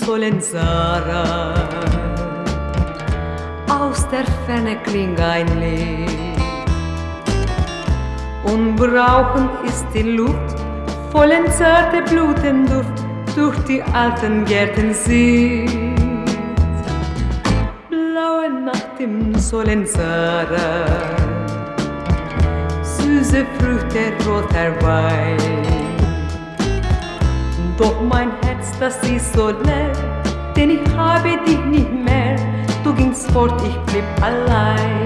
Solenzara. Aus der Ferne klingt ein Lied. Unbrauchend ist die Luft, vollen zarte Blutenduft durch die alten Gärten zieht. Blaue Nacht im Solenzara, süße Früchte, roter Wein. Doch mein Herz, das ist so leer, denn ich habe dich nicht mehr. Du gingst fort, ich blieb allein.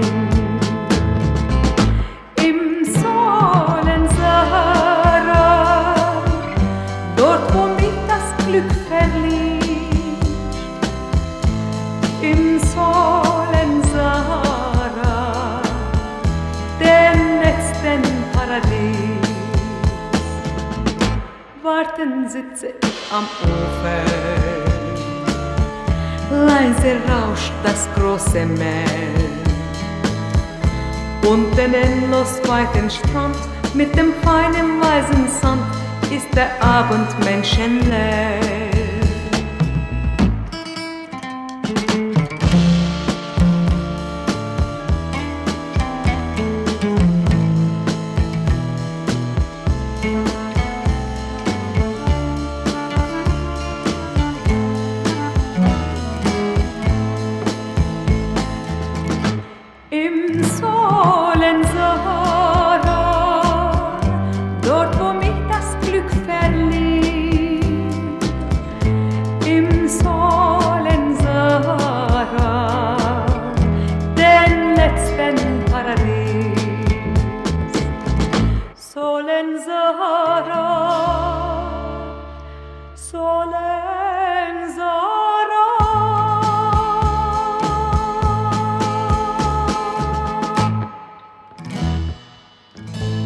Im Solenzara, dort wo mich das Glück verließ. Im Solenzara, dem letzten Paradies. Warten sitze ich am Ufer, leise rauscht das große Meer. Und den endlos weiten Strand mit dem feinen weißen Sand ist der Abend menschenleer. Im Solenzara, dort wo mich das Glück verließ. Im Solenzara, den letzten Paradies. Solenzara.